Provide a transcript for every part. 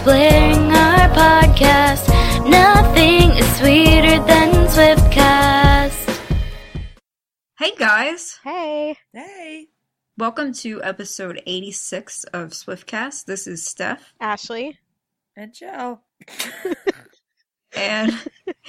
blaring our podcast. Nothing is sweeter than Swiftcast. Hey guys! Hey! Hey! Welcome to episode 86 of Swiftcast. This is Steph. Ashley. And Jill. And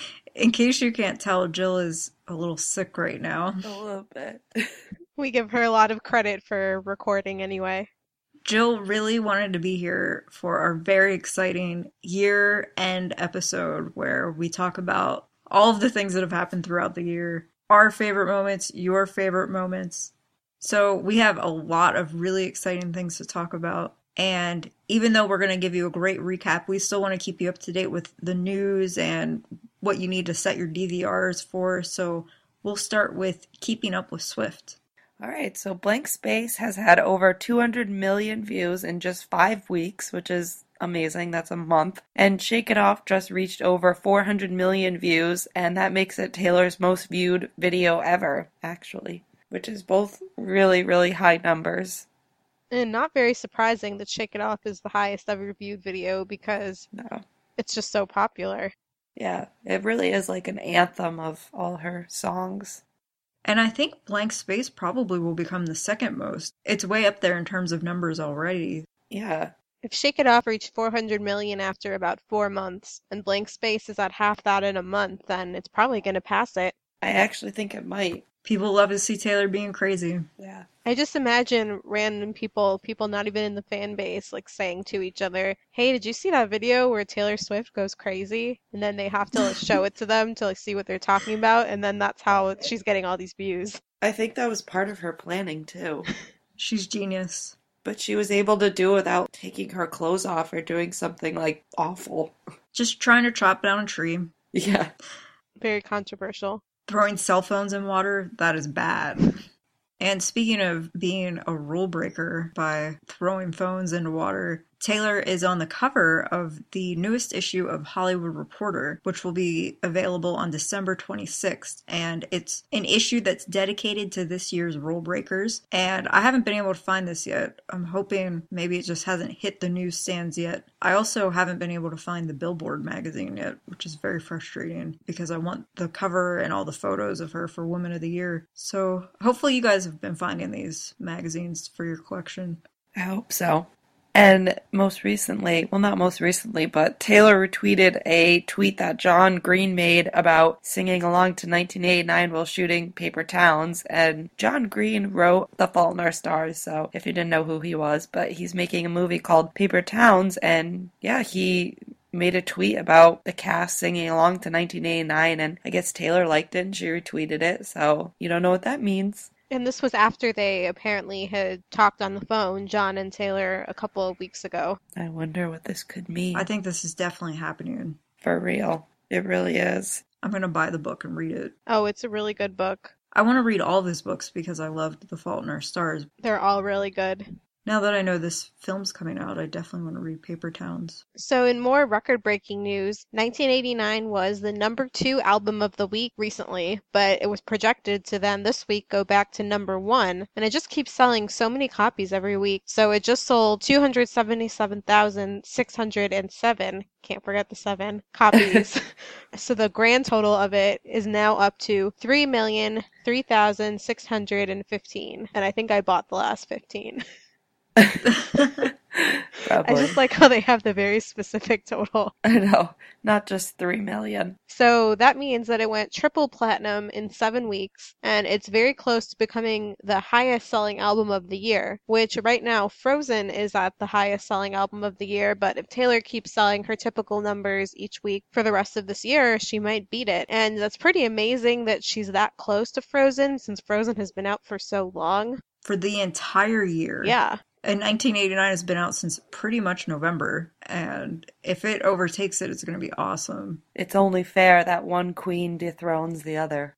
in case you can't tell, Jill is a little sick right now. A little bit. We give her a lot of credit for recording anyway. Jill really wanted to be here for our very exciting year-end episode where we talk about all of the things that have happened throughout the year. Our favorite moments, your favorite moments. So we have a lot of really exciting things to talk about. And even though we're going to give you a great recap, we still want to keep you up to date with the news and what you need to set your DVRs for. So we'll start with keeping up with Swift. All right, so Blank Space has had over 200 million views in just 5 weeks, which is amazing. That's a month. And Shake It Off just reached over 400 million views, and that makes it Taylor's most viewed video ever, actually, which is both really, really high numbers. And not very surprising that Shake It Off is the highest ever viewed video because it's just so popular. Yeah, it really is like an anthem of all her songs. And I think Blank Space probably will become the second most. It's way up there in terms of numbers already. Yeah. If Shake It Off reached 400 million after about 4 months, and Blank Space is at half that in a month, then it's probably going to pass it. I actually think it might. People love to see Taylor being crazy. Yeah. I just imagine random people not even in the fan base, like saying to each other, hey, did you see that video where Taylor Swift goes crazy? And then they have to show it to them to see what they're talking about, and then that's how she's getting all these views. I think that was part of her planning, too. She's genius. But she was able to do it without taking her clothes off or doing something, like, awful. Just trying to chop down a tree. Yeah. Very controversial. Throwing cell phones in water, that is bad. And speaking of being a rule breaker by throwing phones into water, Taylor is on the cover of the newest issue of Hollywood Reporter, which will be available on December 26th. And it's an issue that's dedicated to this year's rule breakers. And I haven't been able to find this yet. I'm hoping maybe it just hasn't hit the newsstands yet. I also haven't been able to find the Billboard magazine yet, which is very frustrating because I want the cover and all the photos of her for Woman of the Year. So hopefully you guys have been finding these magazines for your collection. I hope so. And most recently, well, not most recently, but Taylor retweeted a tweet that John Green made about singing along to 1989 while shooting Paper Towns. And John Green wrote The Fault in Our Stars, so if you didn't know who he was, but he's making a movie called Paper Towns, and yeah, he made a tweet about the cast singing along to 1989, and I guess Taylor liked it and she retweeted it, so you don't know what that means. And this was after they apparently had talked on the phone, John and Taylor, a couple of weeks ago. I wonder what this could mean. I think this is definitely happening. For real. It really is. I'm going to buy the book and read it. Oh, it's a really good book. I want to read all of his books because I loved The Fault in Our Stars. They're all really good. Now that I know this film's coming out, I definitely want to read Paper Towns. So in more record-breaking news, 1989 was the number 2 album of the week recently, but it was projected to then this week go back to number 1, and it just keeps selling so many copies every week. So it just sold 277,607, can't forget the 7, copies. So the grand total of it is now up to 3,003,615, and I think I bought the last 15. I just like how they have the very specific total. I know, not just 3 million. So that means that it went triple platinum in 7 weeks, and it's very close to becoming the highest selling album of the year, which right now Frozen is at the highest selling album of the year, but if Taylor keeps selling her typical numbers each week for the rest of this year, she might beat it. And that's pretty amazing that she's that close to Frozen, since Frozen has been out for so long. For the entire year. Yeah. And 1989 has been out since pretty much November, and if it overtakes it, it's going to be awesome. It's only fair that one queen dethrones the other.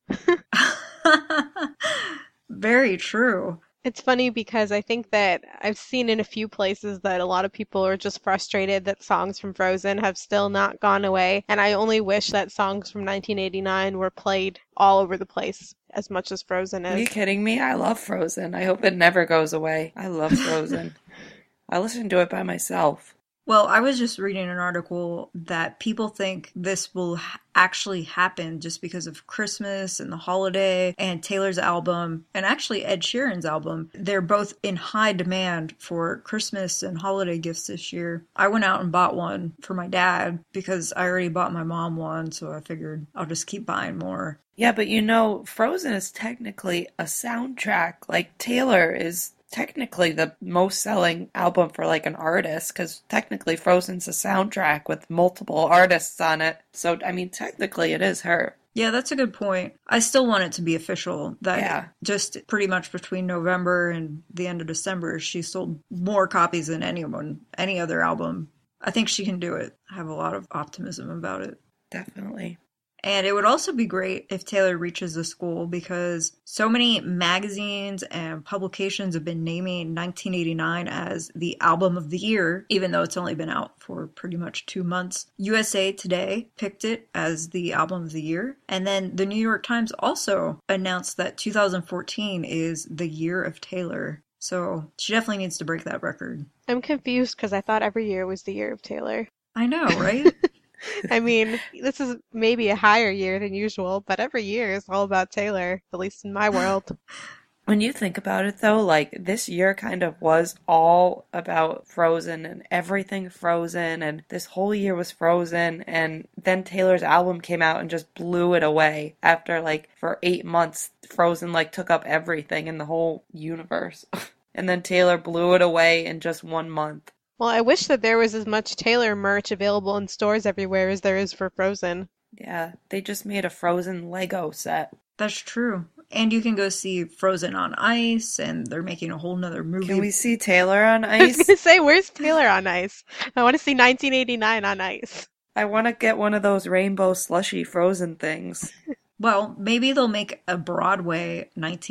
Very true. It's funny because I think that I've seen in a few places that a lot of people are just frustrated that songs from Frozen have still not gone away, and I only wish that songs from 1989 were played all over the place as much as Frozen is. Are you kidding me? I love Frozen. I hope it never goes away. I love Frozen. I listen to it by myself. Well, I was just reading an article that people think this will actually happen just because of Christmas and the holiday and Taylor's album and actually Ed Sheeran's album. They're both in high demand for Christmas and holiday gifts this year. I went out and bought one for my dad because I already bought my mom one, so I figured I'll just keep buying more. Yeah, but you know, Frozen is technically a soundtrack. Like, Taylor is technically the most selling album for like an artist, because technically Frozen's a soundtrack with multiple artists on it. So, I mean, technically it is her. Yeah, that's a good point. I still want it to be official that just pretty much between November and the end of December, she sold more copies than any other album. I think she can do it. I have a lot of optimism about it. Definitely. And it would also be great if Taylor reaches the school because so many magazines and publications have been naming 1989 as the album of the year, even though it's only been out for pretty much 2 months. USA Today picked it as the album of the year. And then the New York Times also announced that 2014 is the year of Taylor. So she definitely needs to break that record. I'm confused because I thought every year was the year of Taylor. I know, right? I mean, this is maybe a higher year than usual, but every year is all about Taylor, at least in my world. When you think about it, though, like, this year kind of was all about Frozen and everything Frozen, and this whole year was Frozen, and then Taylor's album came out and just blew it away. After, like, for 8 months, Frozen, like, took up everything in the whole universe. And then Taylor blew it away in just 1 month. Well, I wish that there was as much Taylor merch available in stores everywhere as there is for Frozen. Yeah, they just made a Frozen Lego set. That's true. And you can go see Frozen on Ice, and they're making a whole nother movie. Can we see Taylor on I was ice? going to say, where's Taylor on ice? I want to see 1989 on ice. I want to get one of those rainbow slushy Frozen things. Well, maybe they'll make a Broadway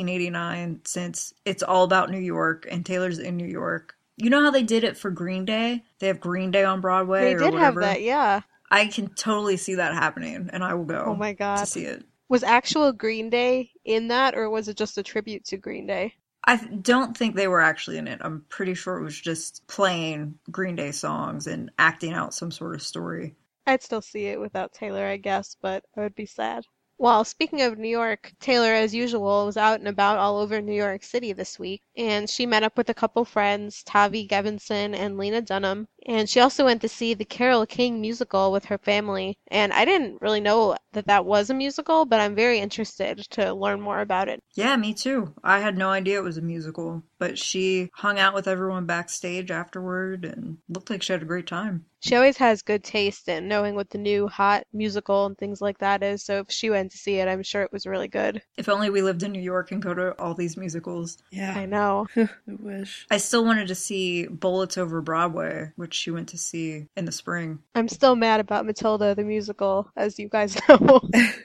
1989 since it's all about New York and Taylor's in New York. You know how they did it for Green Day? They have Green Day on Broadway They or did whatever. have that, yeah. I can totally see that happening, and I will go Oh my God. to see it. Was actual Green Day in that, or was it just a tribute to Green Day? I don't think they were actually in it. I'm pretty sure it was just playing Green Day songs and acting out some sort of story. I'd still see it without Taylor, I guess, but I would be sad. Well, speaking of New York, Taylor, as usual, was out and about all over New York City this week, and she met up with a couple friends, Tavi Gevinson and Lena Dunham, and she also went to see the Carole King musical with her family, and I didn't really know that that was a musical, but I'm very interested to learn more about it. Yeah, me too. I had no idea it was a musical, but she hung out with everyone backstage afterward and looked like she had a great time. She always has good taste in knowing what the new hot musical and things like that is, so if she went to see it, I'm sure it was really good. If only we lived in New York and go to all these musicals. Yeah. I know. I wish. I still wanted to see Bullets Over Broadway, which she went to see in the spring. I'm still mad about Matilda the musical, as you guys know.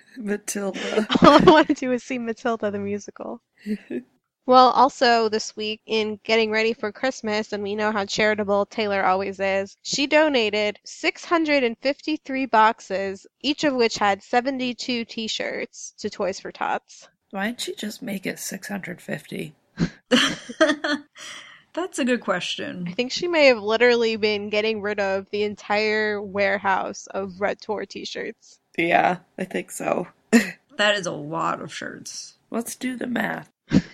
Matilda. All I want to do is see Matilda the musical. Well, also this week, in getting ready for Christmas, and we know how charitable Taylor always is, she donated 653 boxes, each of which had 72 t-shirts, to Toys for Tots. Why didn't she just make it 650? That's a good I question. think she may have literally been getting rid of the entire warehouse of Red Tour t-shirts. Yeah, I think so. That is a lot of shirts. Let's do the math.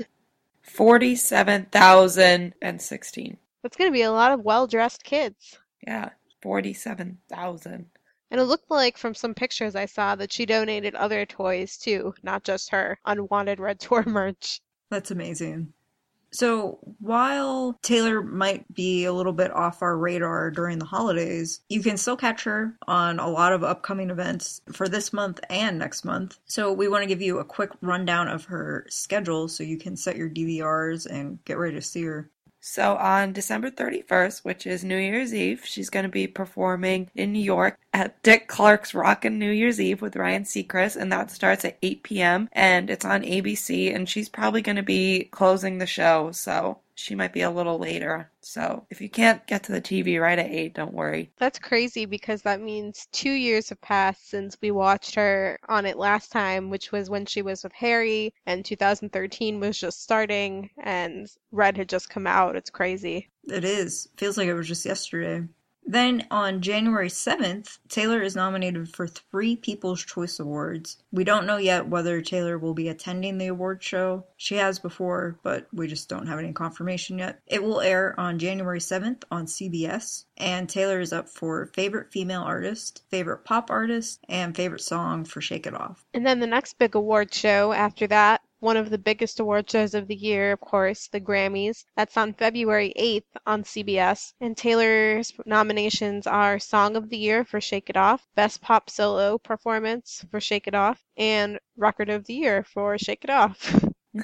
47,016. That's going to be a lot of well-dressed kids. Yeah, 47,000. And it looked like from some pictures I saw that she donated other toys too, not just her unwanted Red Tour merch. That's amazing. So while Taylor might be a little bit off our radar during the holidays, you can still catch her on a lot of upcoming events for this month and next month. So we want to give you a quick rundown of her schedule so you can set your DVRs and get ready to see her. So on December 31st, which is New Year's Eve, she's going to be performing in New York at Dick Clark's Rockin' New Year's Eve with Ryan Seacrest, and that starts at 8 p.m. and it's on ABC, and she's probably going to be closing the show, so she might be a little later. So if you can't get to the TV right at 8, don't worry. That's crazy because that means 2 years have passed since we watched her on it last time, which was when she was with Harry, and 2013 was just starting, and Red had just come out. It's crazy. It is. Feels like it was just yesterday. Then on January 7th, Taylor is nominated for 3 People's Choice Awards. We don't know yet whether Taylor will be attending the award show. She has before, but we just don't have any confirmation yet. It will air on January 7th on CBS, and Taylor is up for Favorite Female Artist, Favorite Pop Artist, and Favorite Song for Shake It Off. And then the next big award show after that, one of the biggest award shows of the year, of course, the Grammys. That's on February 8th on CBS. And Taylor's nominations are Song of the Year for Shake It Off, Best Pop Solo Performance for Shake It Off, and Record of the Year for Shake It Off.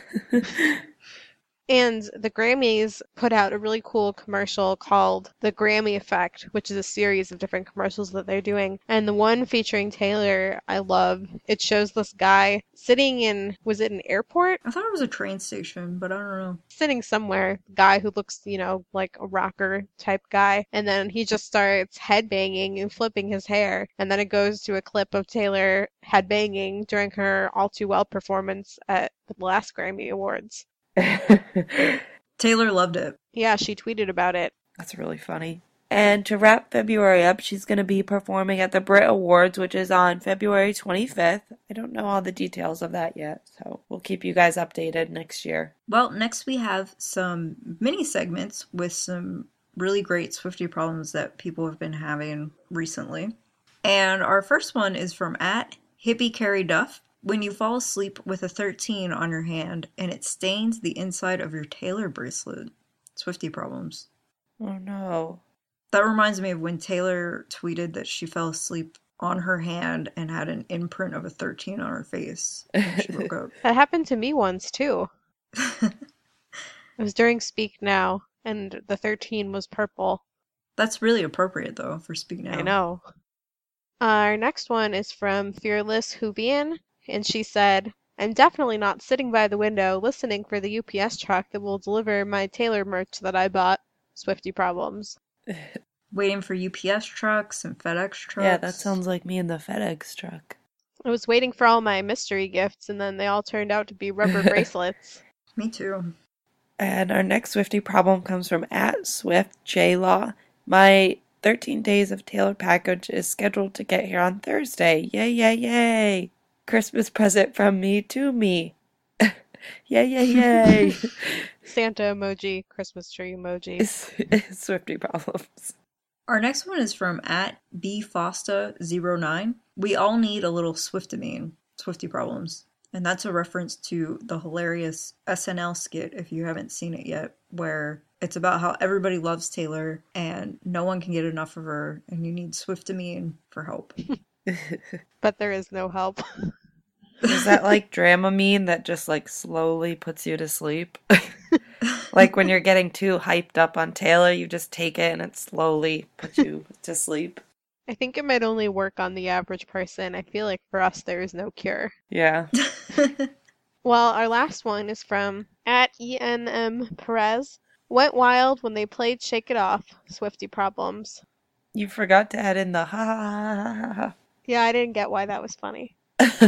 And the Grammys put out a really cool commercial called The Grammy Effect, which is a series of different commercials that they're doing. And the one featuring Taylor, I love. It shows this guy sitting in, was it an airport? I thought it was a train station, but I don't know. Sitting somewhere, guy who looks, like a rocker type guy. And then he just starts headbanging and flipping his hair. And then it goes to a clip of Taylor headbanging during her All Too Well performance at the last Grammy Awards. Taylor loved it. Yeah, she tweeted about it. That's really funny. And to wrap February up, she's going to be performing at the Brit Awards, which is on February 25th. I don't know all the details of that yet, so we'll keep you guys updated next year. Well, next we have some mini segments with some really great Swiftie problems that people have been having recently. And our first one is from @HippieCarrieDuff. When you fall asleep with a 13 on your hand and it stains the inside of your Taylor bracelet. Swiftie problems. Oh no. That reminds me of when Taylor tweeted that she fell asleep on her hand and had an imprint of a 13 on her face when she woke up. That happened to me once, too. It was during Speak Now, and the 13 was purple. That's really appropriate, though, for Speak Now. I know. Our next one is from Fearless Hoovian, and she said, I'm definitely not sitting by the window listening for the UPS truck that will deliver my Taylor merch that I bought. Swiftie problems. Waiting for UPS trucks and FedEx trucks. Yeah, that sounds like me in the FedEx truck. I was waiting for all my mystery gifts, and then they all turned out to be rubber bracelets. Me too. And our next Swiftie problem comes from @SwiftJLaw. My 13 days of Taylor package is scheduled to get here on Thursday. Yay, yay, yay. Christmas present from me to me. Yay, yay, yay. Santa emoji, Christmas tree emoji. Swiftie problems. Our next one is from @BFosta09. We all need a little Swiftamine. Swiftie problems. And that's a reference to the hilarious SNL skit, if you haven't seen it yet, where it's about how everybody loves Taylor and no one can get enough of her and you need Swiftamine for help. But there is no help. Is that like Dramamine that just like slowly puts you to sleep? Like when you're getting too hyped up on Taylor, you just take it and it slowly puts you to sleep. I think it might only work on the average person. I feel like for us there is no cure. Yeah. Well, our last one is from @ENM Perez. Went wild when they played Shake It Off. Swiftie problems. You forgot to add in the ha ha ha ha ha. Yeah, I didn't get why that was funny.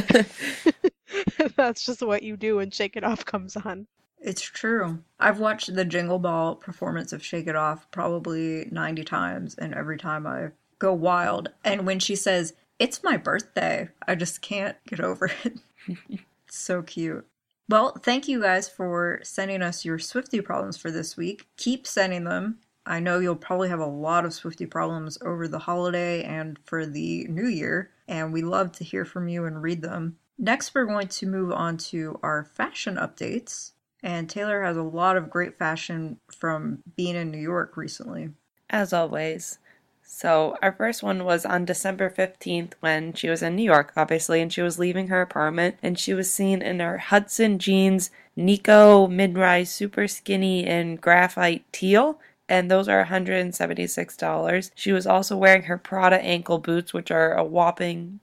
That's just what you do when Shake It Off comes on. It's true. I've watched the Jingle Ball performance of Shake It Off probably 90 times, and every time I go wild. And when she says, "It's my birthday," I just can't get over it. It's so cute. Well, thank you guys for sending us your Swiftie problems for this week. Keep sending them. I know you'll probably have a lot of Swiftie problems over the holiday and for the new year, and we love to hear from you and read them. Next, we're going to move on to our fashion updates. And Taylor has a lot of great fashion from being in New York recently. As always. So our first one was on December 15th when she was in New York, obviously, and she was leaving her apartment, and she was seen in her Hudson jeans, Nico mid-rise super skinny in graphite teal, and those are $176. She was also wearing her Prada ankle boots, which are a whopping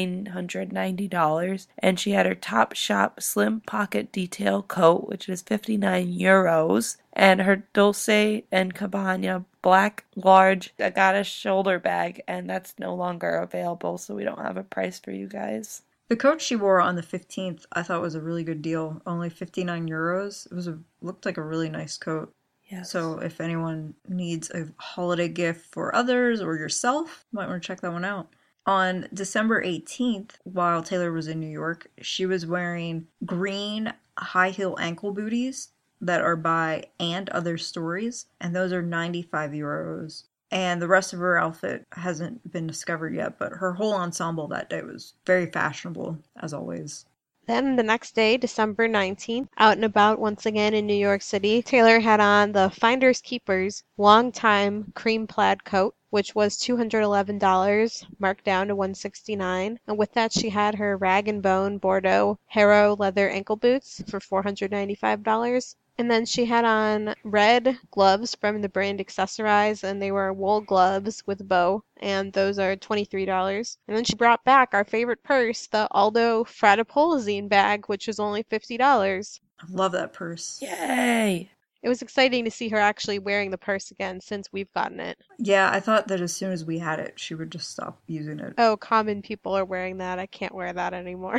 $990, and she had her Topshop slim pocket detail coat, which is €59, and her Dolce & Gabbana black large Agata shoulder bag, and that's no longer available, so we don't have a price for you guys. The coat she wore on the 15th I thought was a really good deal. Only €59. It looked like a really nice coat. Yes. So if anyone needs a holiday gift for others or yourself, you might want to check that one out. On December 18th, while Taylor was in New York, she was wearing green high heel ankle booties that are by And Other Stories, and those are 95 euros. And the rest of her outfit hasn't been discovered yet, but her whole ensemble that day was very fashionable, as always. Then the next day, December 19th, out and about once again in New York City, Taylor had on the Finders Keepers long time cream plaid coat, which was $211, marked down to $169. And with that, she had her Rag & Bone Bordeaux Haro leather ankle boots for $495. And then she had on red gloves from the brand Accessorize, and they were wool gloves with a bow, and those are $23. And then she brought back our favorite purse, the Aldo Fratapolzine bag, which was only $50. I love that purse. Yay! It was exciting to see her actually wearing the purse again since we've gotten it. Yeah, I thought that as soon as we had it, she would just stop using it. Oh, common people are wearing that. I can't wear that anymore.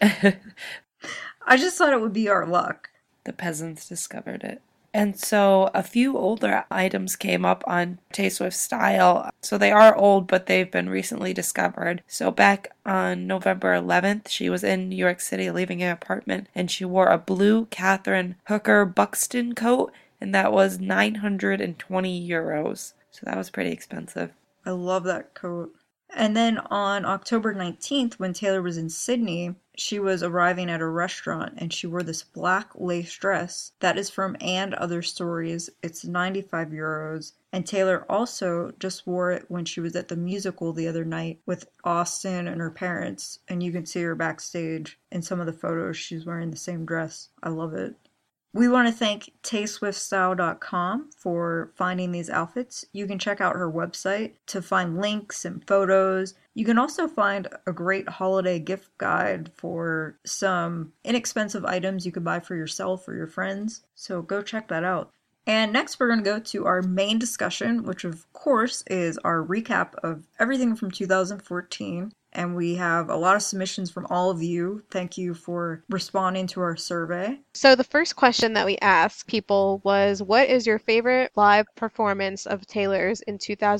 I just thought it would be our luck. The peasants discovered it. And so a few older items came up on Tay-Swift Style. So they are old, but they've been recently discovered. So back on November 11th, she was in New York City leaving an apartment, and she wore a blue Catherine Hooker Buxton coat, and that was 920 euros. So that was pretty expensive. I love that coat. And then on October 19th, when Taylor was in Sydney, she was arriving at a restaurant and she wore this black lace dress that is from And Other Stories. It's 95 euros. And Taylor also just wore it when she was at the musical the other night with Austin and her parents. And you can see her backstage in some of the photos. She's wearing the same dress. I love it. We want to thank tayswiftstyle.com for finding these outfits. You can check out her website to find links and photos. You can also find a great holiday gift guide for some inexpensive items you could buy for yourself or your friends. So go check that out. And next we're going to go to our main discussion, which of course is our recap of everything from 2014. And we have a lot of submissions from all of you. Thank you for responding to our survey. So the first question that we asked people was, what is your favorite live performance of Taylor's in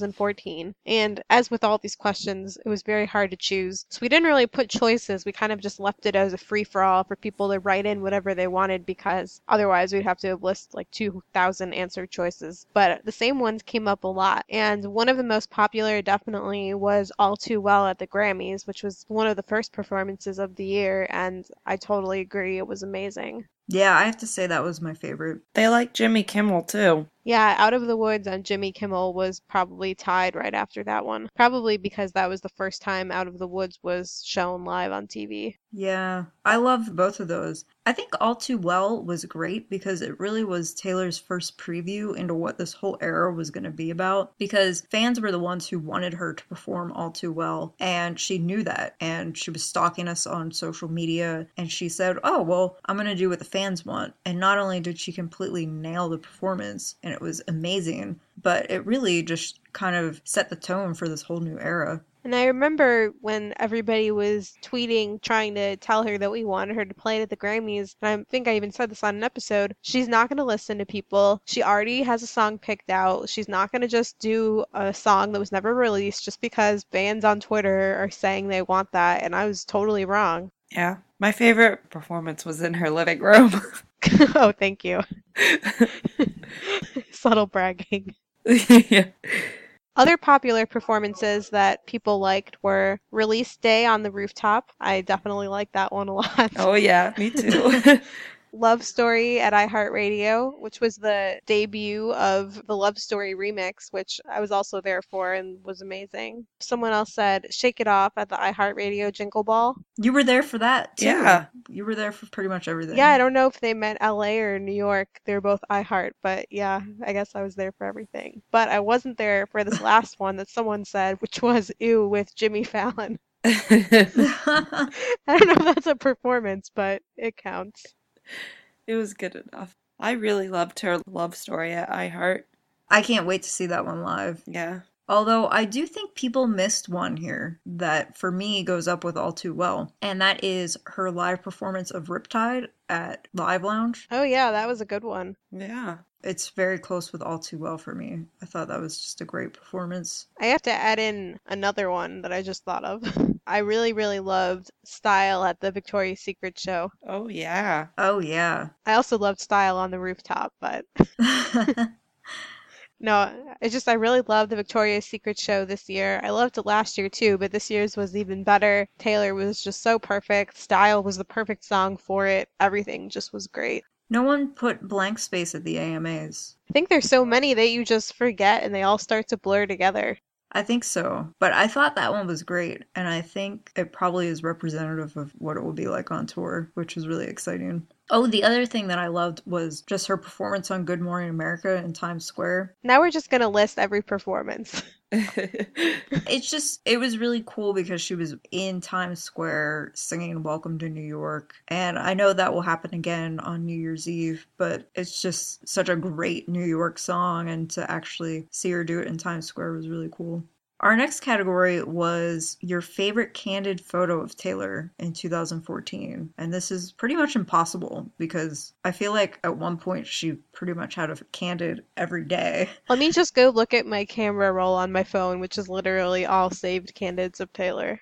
2014? And as with all these questions, it was very hard to choose. So we didn't really put choices. We kind of just left it as a free-for-all for people to write in whatever they wanted, because otherwise we'd have to list like 2,000 answer choices. But the same ones came up a lot. And one of the most popular definitely was All Too Well at the Grammys, which was one of the first performances of the year, and I totally agree. It was amazing. Yeah, I have to say that was my favorite. They like Jimmy Kimmel too. Yeah, Out of the Woods on Jimmy Kimmel was probably tied right after that one. Probably because that was the first time Out of the Woods was shown live on TV. Yeah, I loved both of those. I think All Too Well was great because it really was Taylor's first preview into what this whole era was going to be about, because fans were the ones who wanted her to perform All Too Well, and she knew that, and she was stalking us on social media, and she said, oh, well, I'm going to do what the fans want. And not only did she completely nail the performance, and it was amazing, but it really just kind of set the tone for this whole new era. And I remember when everybody was tweeting, trying to tell her that we wanted her to play it at the Grammys, and I think I even said this on an episode, she's not going to listen to people. She already has a song picked out. She's not going to just do a song that was never released just because fans on Twitter are saying they want that, and I was totally wrong. Yeah. My favorite performance was in her living room. Oh, thank you. Subtle bragging. Yeah. Other popular performances that people liked were Release Day on the Rooftop. I definitely liked that one a lot. Oh yeah, me too. Love Story at iHeartRadio, which was the debut of the Love Story remix, which I was also there for and was amazing. Someone else said Shake It Off at the iHeartRadio Jingle Ball. You were there for that, too. Yeah. You were there for pretty much everything. Yeah, I don't know if they meant LA or New York. They were both iHeart, but yeah, I guess I was there for everything. But I wasn't there for this last one that someone said, which was Ew with Jimmy Fallon. I don't know if that's a performance, but it counts. It was good enough. I really loved her Love Story at iHeart. I can't wait to see that one live. Yeah. Although I do think people missed one here that for me goes up with All Too Well, and that is her live performance of Riptide at Live Lounge. Oh yeah, that was a good one. Yeah. It's very close with All Too Well for me. I thought that was just a great performance. I have to add in another one that I just thought of. I really, really loved Style at the Victoria's Secret show. Oh, yeah. Oh, yeah. I also loved Style on the rooftop, but no, I really loved the Victoria's Secret show this year. I loved it last year too, but this year's was even better. Taylor was just so perfect. Style was the perfect song for it. Everything just was great. No one put Blank Space at the AMAs. I think there's so many that you just forget and they all start to blur together. I think so. But I thought that one was great, and I think it probably is representative of what it will be like on tour, which was really exciting. Oh, the other thing that I loved was just her performance on Good Morning America in Times Square. Now we're just going to list every performance. It was really cool because she was in Times Square singing Welcome to New York. And I know that will happen again on New Year's Eve, but it's just such a great New York song. And to actually see her do it in Times Square was really cool. Our next category was your favorite candid photo of Taylor in 2014. And this is pretty much impossible because I feel like at one point she pretty much had a candid every day. Let me just go look at my camera roll on my phone, which is literally all saved candids of Taylor.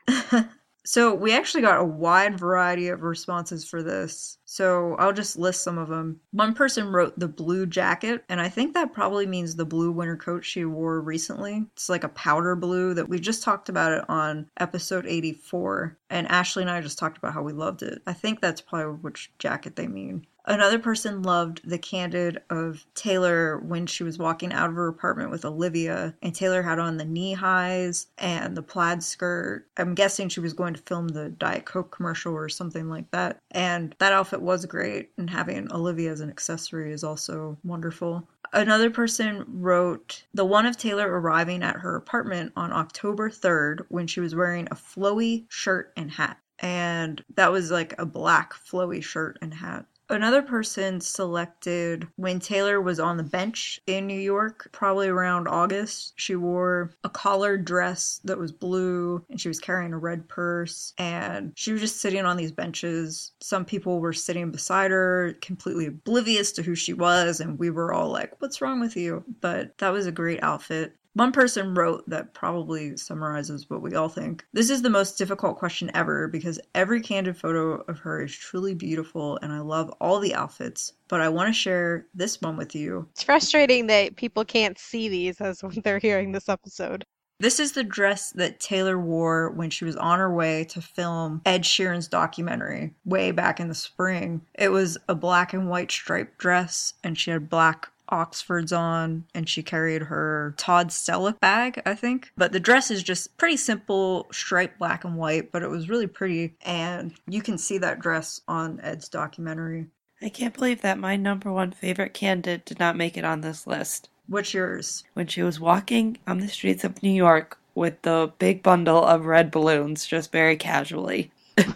So we actually got a wide variety of responses for this. So I'll just list some of them. One person wrote the blue jacket, and I think that probably means the blue winter coat she wore recently. It's like a powder blue that we just talked about it on episode 84. And Ashley and I just talked about how we loved it. I think that's probably which jacket they mean. Another person loved the candid of Taylor when she was walking out of her apartment with Olivia, and Taylor had on the knee highs and the plaid skirt. I'm guessing she was going to film the Diet Coke commercial or something like that. And that outfit was great, and having Olivia as an accessory is also wonderful. Another person wrote the one of Taylor arriving at her apartment on October 3rd when she was wearing a flowy shirt and hat. And that was like a black flowy shirt and hat. Another person selected when Taylor was on the bench in New York, probably around August. She wore a collared dress that was blue, and she was carrying a red purse, and she was just sitting on these benches. Some people were sitting beside her, completely oblivious to who she was, and we were all like, "What's wrong with you?" But that was a great outfit. One person wrote that probably summarizes what we all think. This is the most difficult question ever because every candid photo of her is truly beautiful and I love all the outfits, but I want to share this one with you. It's frustrating that people can't see these as when they're hearing this episode. This is the dress that Taylor wore when she was on her way to film Ed Sheeran's documentary way back in the spring. It was a black and white striped dress and she had black Oxfords on, and she carried her Todd Selleck bag, I think. But the dress is just pretty simple, striped black and white, but it was really pretty, and you can see that dress on Ed's documentary. I can't believe that my number one favorite candid did not make it on this list. What's yours? When she was walking on the streets of New York with the big bundle of red balloons, just very casually.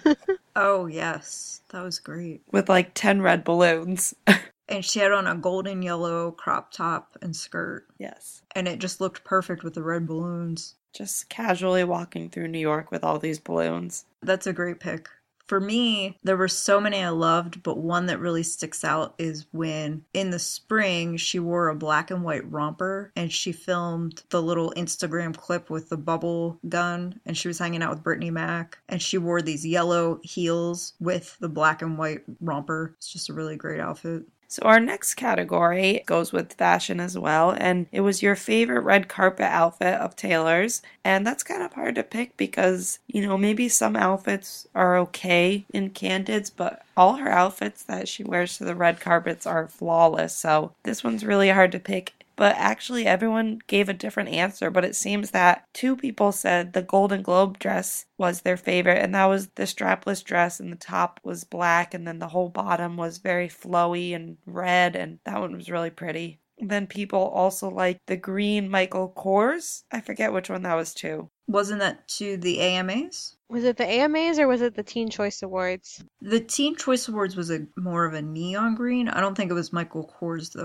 Oh, yes. That was great. With like 10 red balloons. And she had on a golden yellow crop top and skirt. Yes. And it just looked perfect with the red balloons. Just casually walking through New York with all these balloons. That's a great pick. For me, there were so many I loved, but one that really sticks out is when, in the spring, she wore a black and white romper, and she filmed the little Instagram clip with the bubble gun, and she was hanging out with Brittany Mac, and she wore these yellow heels with the black and white romper. It's just a really great outfit. So our next category goes with fashion as well, and it was your favorite red carpet outfit of Taylor's, and that's kind of hard to pick because, maybe some outfits are okay in candids, but all her outfits that she wears to the red carpets are flawless, so this one's really hard to pick. But actually everyone gave a different answer, but it seems that 2 people said the Golden Globe dress was their favorite, and that was the strapless dress, and the top was black, and then the whole bottom was very flowy and red, and that one was really pretty. Then people also liked the green Michael Kors. I forget which one that was too. Wasn't that to the AMAs? Was it the AMAs or was it the Teen Choice Awards? The Teen Choice Awards was more of a neon green. I don't think it was Michael Kors, though.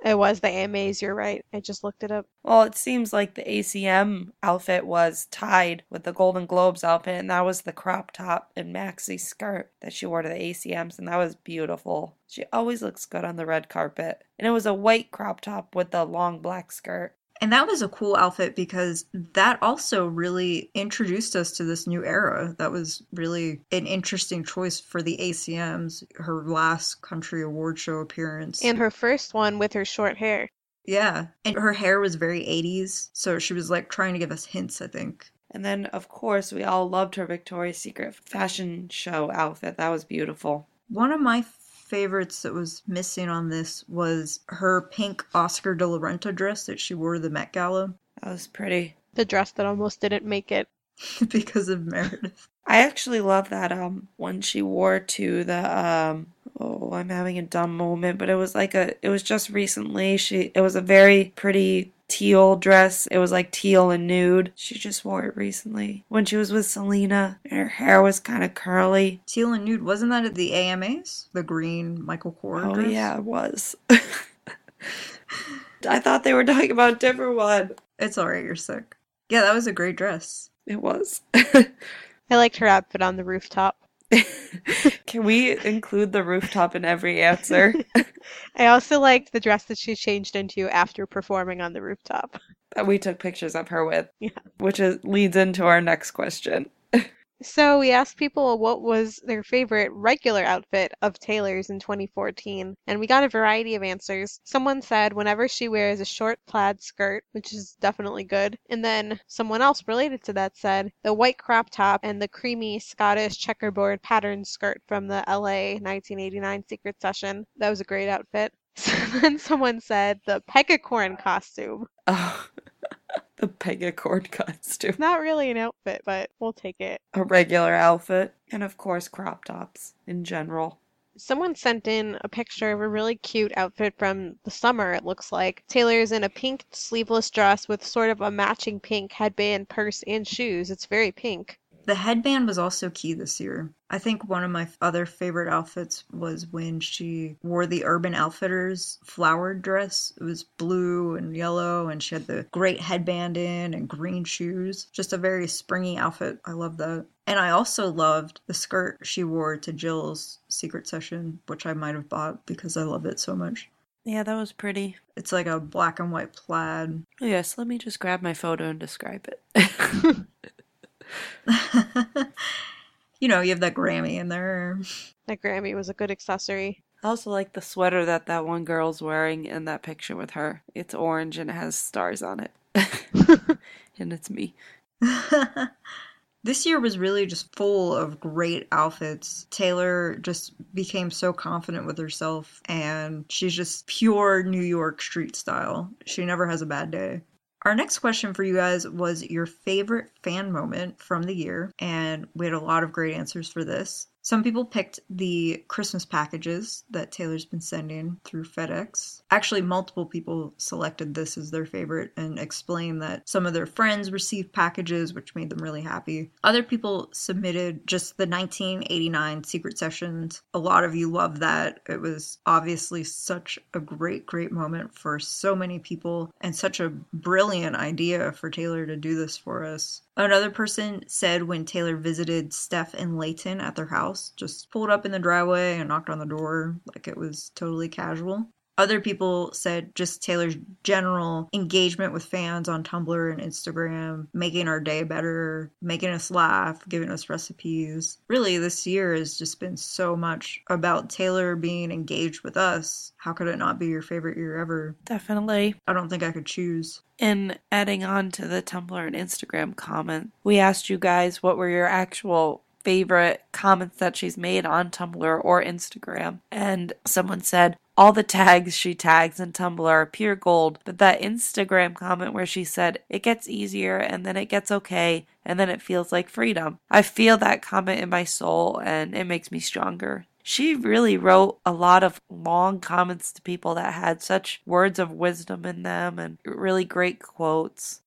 It was the AMAs, you're right. I just looked it up. Well, it seems like the ACM outfit was tied with the Golden Globes outfit, and that was the crop top and maxi skirt that she wore to the ACMs, and that was beautiful. She always looks good on the red carpet. And it was a white crop top with a long black skirt. And that was a cool outfit because that also really introduced us to this new era. That was really an interesting choice for the ACMs, her last country award show appearance. And her first one with her short hair. Yeah. And her hair was very 80s, so she was like trying to give us hints, I think. And then, of course, we all loved her Victoria's Secret fashion show outfit. That was beautiful. One of my favorites that was missing on this was her pink Oscar de la Renta dress that she wore to the Met Gala. That was pretty. The dress that almost didn't make it. Because of Meredith. I actually love that one she wore to the oh, I'm having a dumb moment, but it was just recently. It was a very pretty teal dress. It was like teal and nude. She just wore it recently when she was with Selena, and her hair was kind of curly. Teal and nude, wasn't that at the AMAs? The green Michael Kors dress? Oh yeah, it was. I thought they were talking about a different one. It's alright, you're sick. Yeah, that was a great dress. It was. I liked her outfit on the rooftop. Can we include the rooftop in every answer? I also liked the dress that she changed into after performing on the rooftop. That we took pictures of her with. Yeah. Which leads into our next question. So we asked people what was their favorite regular outfit of Taylor's in 2014, and we got a variety of answers. Someone said whenever she wears a short plaid skirt, which is definitely good, and then someone else related to that said the white crop top and the creamy Scottish checkerboard pattern skirt from the LA 1989 Secret Session. That was a great outfit. So then someone said the Pegacorn costume. Oh, the Pegacord costume. Not really an outfit, but we'll take it. A regular outfit. And of course, crop tops in general. Someone sent in a picture of a really cute outfit from the summer, it looks like. Taylor's in a pink sleeveless dress with sort of a matching pink headband, purse, and shoes. It's very pink. The headband was also key this year. I think one of my other favorite outfits was when she wore the Urban Outfitters flowered dress. It was blue and yellow, and she had the great headband in and green shoes. Just a very springy outfit. I love that. And I also loved the skirt she wore to Jill's Secret Session, which I might have bought because I love it so much. Yeah, that was pretty. It's like a black and white plaid. Oh, yes, let me just grab my photo and describe it. You know, you have that Grammy in there. That Grammy was a good accessory. I also like the sweater that one girl's wearing in that picture with her. It's orange and it has stars on it. And it's me. This year was really just full of great outfits. Taylor just became so confident with herself, and she's just pure New York street style. She never has a bad day. Our next question for you guys was your favorite fan moment from the year, and we had a lot of great answers for this. Some people picked the Christmas packages that Taylor's been sending through FedEx. Actually, multiple people selected this as their favorite and explained that some of their friends received packages, which made them really happy. Other people submitted just the 1989 Secret Sessions. A lot of you loved that. It was obviously such a great, great moment for so many people and such a brilliant idea for Taylor to do this for us. Another person said when Taylor visited Steph and Layton at their house, just pulled up in the driveway and knocked on the door like it was totally casual. Other people said just Taylor's general engagement with fans on Tumblr and Instagram, making our day better, making us laugh, giving us recipes. Really, this year has just been so much about Taylor being engaged with us. How could it not be your favorite year ever? Definitely. I don't think I could choose. And adding on to the Tumblr and Instagram comment, we asked you guys what were your actual favorite comments that she's made on Tumblr or Instagram. And someone said, all the tags she tags in Tumblr are pure gold, but that Instagram comment where she said, it gets easier and then it gets okay and then it feels like freedom. I feel that comment in my soul and it makes me stronger. She really wrote a lot of long comments to people that had such words of wisdom in them and really great quotes.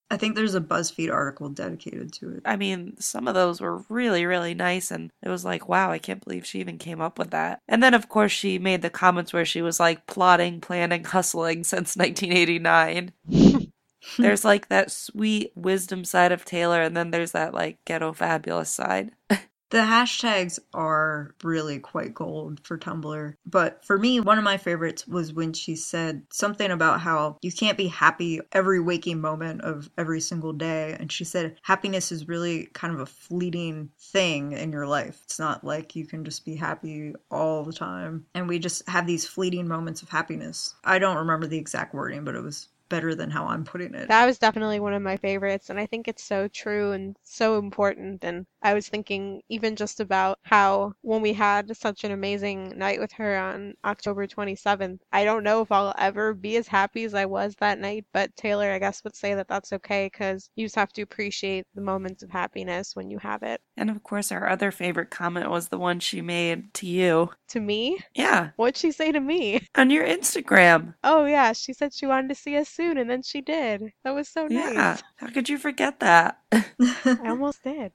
I think there's a BuzzFeed article dedicated to it. I mean, some of those were really, really nice, and it was like, wow, I can't believe she even came up with that. And then, of course, she made the comments where she was like plotting, planning, hustling since 1989. There's like that sweet wisdom side of Taylor, and then there's that like ghetto fabulous side. The hashtags are really quite gold for Tumblr. But for me, one of my favorites was when she said something about how you can't be happy every waking moment of every single day. And she said happiness is really kind of a fleeting thing in your life. It's not like you can just be happy all the time. And we just have these fleeting moments of happiness. I don't remember the exact wording, but it was better than how I'm putting it. That was definitely one of my favorites, and I think it's so true and so important. And I was thinking even just about how when we had such an amazing night with her on October 27th, I don't know if I'll ever be as happy as I was that night, but Taylor, I guess, would say that that's okay because you just have to appreciate the moments of happiness when you have it. And of course, our other favorite comment was the one she made to you. To me? Yeah. What'd she say to me? On your Instagram. Oh, yeah. She said she wanted to see us soon, and then she did. That was so nice. Yeah. How could you forget that? I almost did.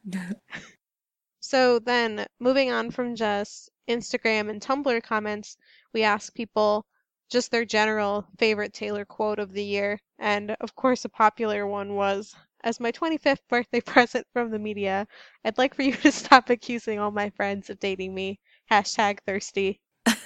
So then, moving on from just Instagram and Tumblr comments, we asked people just their general favorite Taylor quote of the year. And of course, a popular one was, "As my 25th birthday present from the media, I'd like for you to stop accusing all my friends of dating me. #thirsty."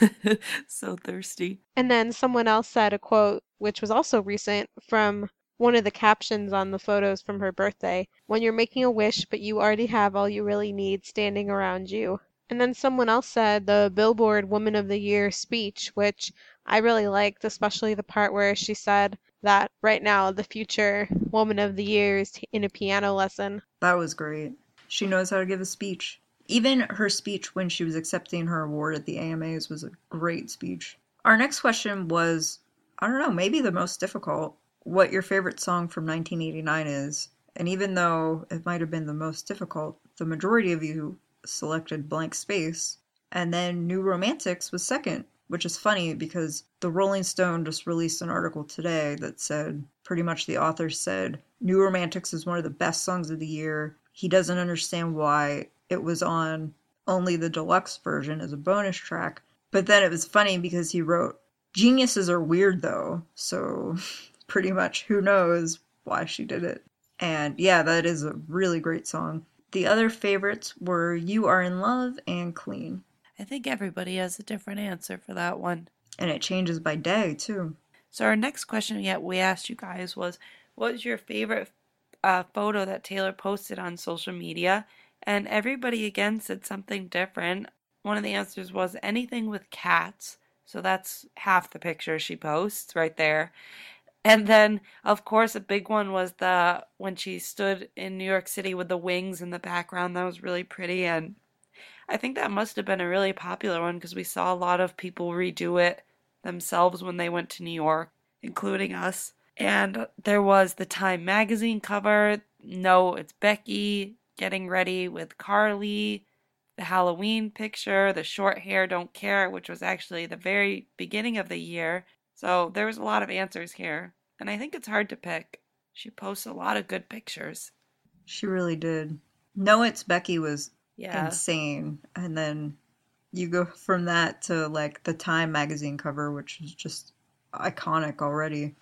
So thirsty. And then someone else said a quote, which was also recent, from one of the captions on the photos from her birthday: "When you're making a wish, but you already have all you really need standing around you." And then someone else said the Billboard Woman of the Year speech, which I really liked, especially the part where she said that right now the future Woman of the Year is in a piano lesson. That was great. She knows how to give a speech. Even her speech when she was accepting her award at the AMAs was a great speech. Our next question was, I don't know, maybe the most difficult. What your favorite song from 1989 is. And even though it might have been the most difficult, the majority of you selected Blank Space. And then New Romantics was second, which is funny because the Rolling Stone just released an article today that said, pretty much the author said, New Romantics is one of the best songs of the year. He doesn't understand why it was on only the deluxe version as a bonus track. But then it was funny because he wrote, "Geniuses are weird though, so pretty much who knows why she did it." And yeah, that is a really great song. The other favorites were You Are in Love and Clean. I think everybody has a different answer for that one. And it changes by day too. So our next question we asked you guys was, what was your favorite photo that Taylor posted on social media? And everybody again said something different. One of the answers was anything with cats. So that's half the picture she posts right there. And then, of course, a big one was when she stood in New York City with the wings in the background. That was really pretty. And I think that must have been a really popular one because we saw a lot of people redo it themselves when they went to New York, including us. And there was the Time magazine cover. No, it's Becky getting ready with Carly, the Halloween picture, the short hair don't care, which was actually the very beginning of the year. So there was a lot of answers here, and I think it's hard to pick. She posts a lot of good pictures. She really did. No, It's Becky was Yeah. insane. And then you go from that to like the Time magazine cover, which is just iconic already.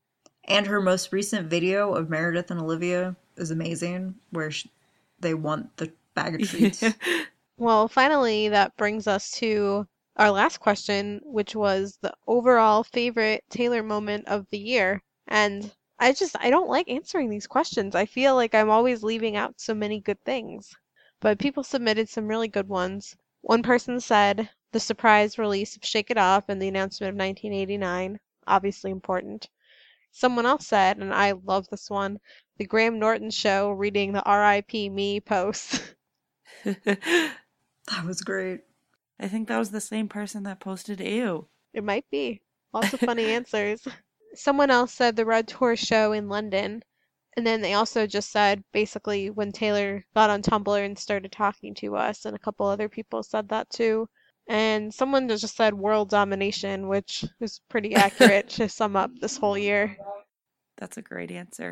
And her most recent video of Meredith and Olivia is amazing, where they want the bag of treats. Well, finally, that brings us to our last question, which was the overall favorite Taylor moment of the year. And I don't like answering these questions. I feel like I'm always leaving out so many good things. But people submitted some really good ones. One person said the surprise release of Shake It Off and the announcement of 1989, obviously important. Someone else said, and I love this one, the Graham Norton show reading the R.I.P. me posts. That was great. I think that was the same person that posted ew. It might be. Lots of funny answers. Someone else said the Red Tour show in London. And then they also just said, basically, when Taylor got on Tumblr and started talking to us, and a couple other people said that too. And someone just said world domination, which is pretty accurate to sum up this whole year. That's a great answer.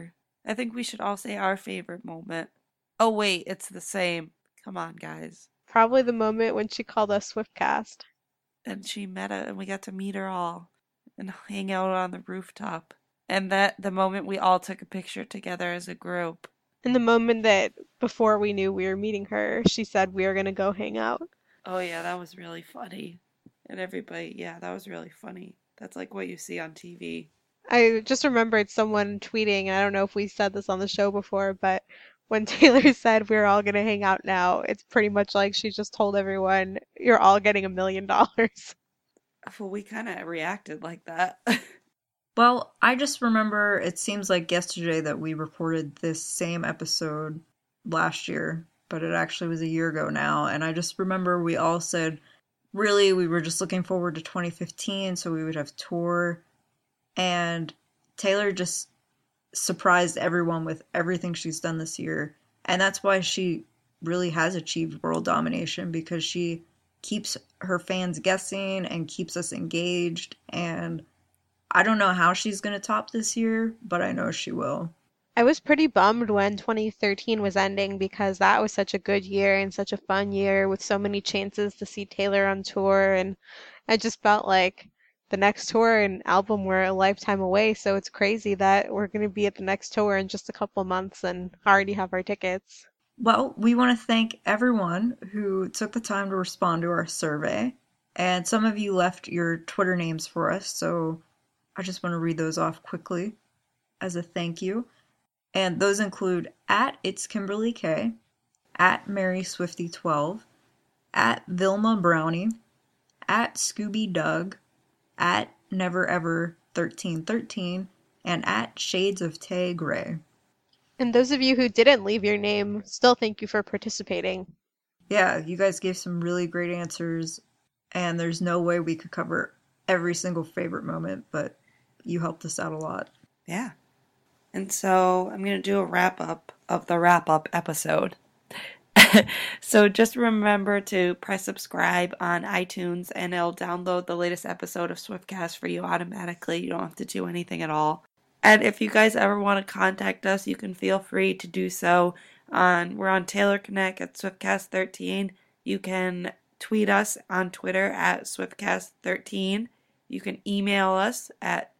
I think we should all say our favorite moment. Oh, wait, it's the same. Come on, guys. Probably the moment when she called us Swiftcast. And she met us, and we got to meet her all and hang out on the rooftop. And that the moment we all took a picture together as a group. And the moment that before we knew we were meeting her, she said we were going to go hang out. Oh, yeah, that was really funny. And everybody, yeah, that was really funny. That's like what you see on TV. I just remembered someone tweeting, I don't know if we said this on the show before, but when Taylor said we're all going to hang out now, it's pretty much like she just told everyone, you're all getting $1 million. Well, we kind of reacted like that. Well, I just remember it seems like yesterday that we recorded this same episode last year, but it actually was a year ago now. And I just remember we all said, really, we were just looking forward to 2015 so we would have tour. And Taylor just surprised everyone with everything she's done this year. And that's why she really has achieved world domination, because she keeps her fans guessing and keeps us engaged. And I don't know how she's going to top this year, but I know she will. I was pretty bummed when 2013 was ending because that was such a good year and such a fun year with so many chances to see Taylor on tour. And I just felt like the next tour and album were a lifetime away. So it's crazy that we're going to be at the next tour in just a couple months and already have our tickets. Well, we want to thank everyone who took the time to respond to our survey. And some of you left your Twitter names for us, so I just want to read those off quickly as a thank you. And those include @It'sKimberlyK, @MarySwifty12, @VilmaBrownie, @ScoobyDoug, @NeverEver1313, and @ShadesOfTay Gray. And those of you who didn't leave your name, still thank you for participating. Yeah, you guys gave some really great answers, and there's no way we could cover every single favorite moment, but you helped us out a lot. Yeah. And so I'm going to do a wrap-up of the wrap-up episode. So just remember to press subscribe on iTunes, and it'll download the latest episode of Swiftcast for you automatically. You don't have to do anything at all. And if you guys ever want to contact us, you can feel free to do so. We're on Taylor Connect at Swiftcast13. You can tweet us on Twitter at Swiftcast13. You can email us at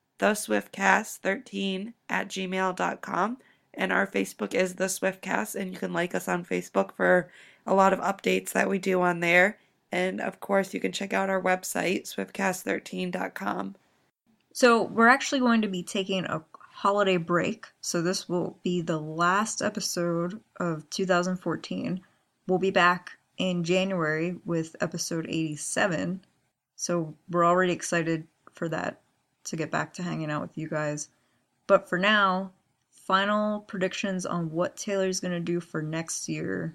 theswiftcast13@gmail.com. And our Facebook is The Swiftcast, and you can like us on Facebook for a lot of updates that we do on there. And of course, you can check out our website, swiftcast13.com. So we're actually going to be taking a holiday break. So this will be the last episode of 2014. We'll be back in January with episode 87. So we're already excited for that, to get back to hanging out with you guys. But for now, final predictions on what Taylor's going to do for next year.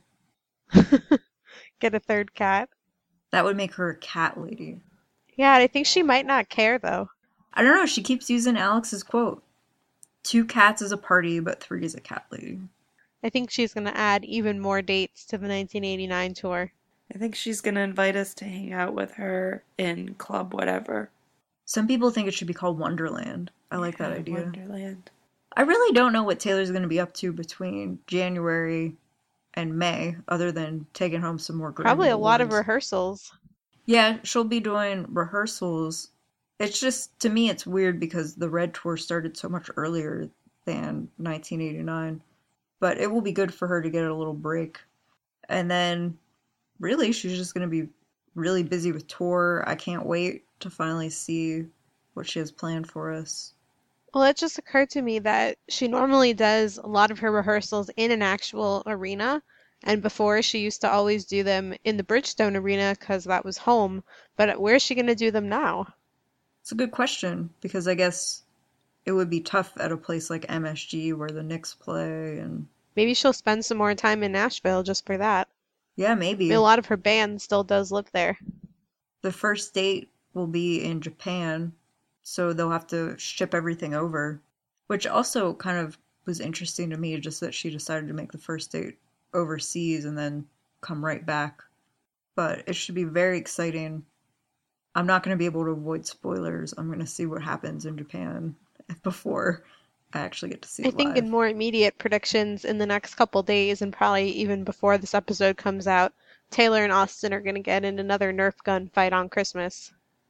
Get a third cat. That would make her a cat lady. Yeah, I think she might not care though. I don't know, she keeps using Alex's quote. 2 cats is a party, but 3 is a cat lady. I think she's going to add even more dates to the 1989 tour. I think she's going to invite us to hang out with her in Club Whatever. Some people think it should be called Wonderland. I like that idea. Wonderland. I really don't know what Taylor's going to be up to between January and May, other than taking home some more Grammy Probably a lot of awards. rehearsals. Yeah, she'll be doing rehearsals. It's just, to me, it's weird because the Red Tour started so much earlier than 1989. But it will be good for her to get a little break. And then, really, she's just going to be really busy with tour. I can't wait to finally see what she has planned for us. Well, it just occurred to me that she normally does a lot of her rehearsals in an actual arena. And before, she used to always do them in the Bridgestone Arena because that was home. But where is she going to do them now? It's a good question, because I guess it would be tough at a place like MSG where the Knicks play, and Maybe she'll spend some more time in Nashville just for that. yeah, I maybe. mean, a lot of her band still does live there. The first date will be in Japan, so they'll have to ship everything over, which also kind of was interesting to me, just that she decided to make the first date overseas and then come right back. But it should be very exciting. I'm not going to be able to avoid spoilers. I'm going to see what happens in Japan before I actually get to see I it think live. in more immediate predictions in the next couple days, and probably even before this episode comes out, Taylor and Austin are going to get in another Nerf gun fight on Christmas.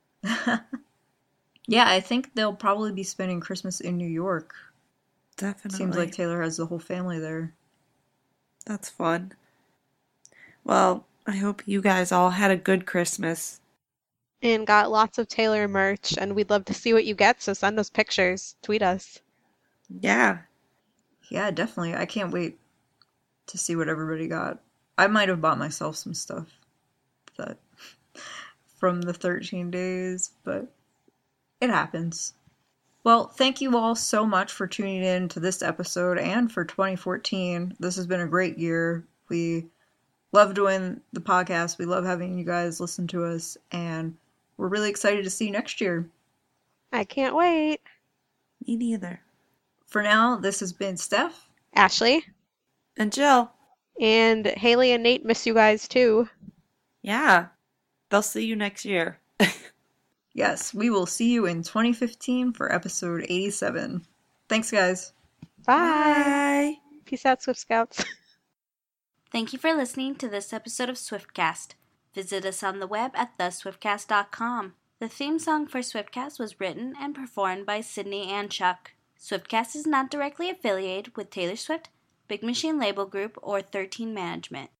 Yeah, I think they'll probably be spending Christmas in New York. Definitely. Seems like Taylor has the whole family there. That's fun. Well, I hope you guys all had a good Christmas. And got lots of Taylor merch, and we'd love to see what you get, so send us pictures. Tweet us. Yeah. Yeah, definitely. I can't wait to see what everybody got. I might have bought myself some stuff that from the 13 days, but it happens. Well, thank you all so much for tuning in to this episode and for 2014. This has been a great year. We love doing the podcast. We love having you guys listen to us, and we're really excited to see you next year. I can't wait. Me neither. For now, this has been Steph. Ashley. And Jill. And Haley and Nate miss you guys too. Yeah. They'll see you next year. Yes, we will see you in 2015 for episode 87. Thanks, guys. Bye. Peace out, Swift Scouts. Thank you for listening to this episode of Swiftcast. Visit us on the web at theswiftcast.com. The theme song for Swiftcast was written and performed by Sydney and Chuck. Swiftcast is not directly affiliated with Taylor Swift, Big Machine Label Group, or 13 Management.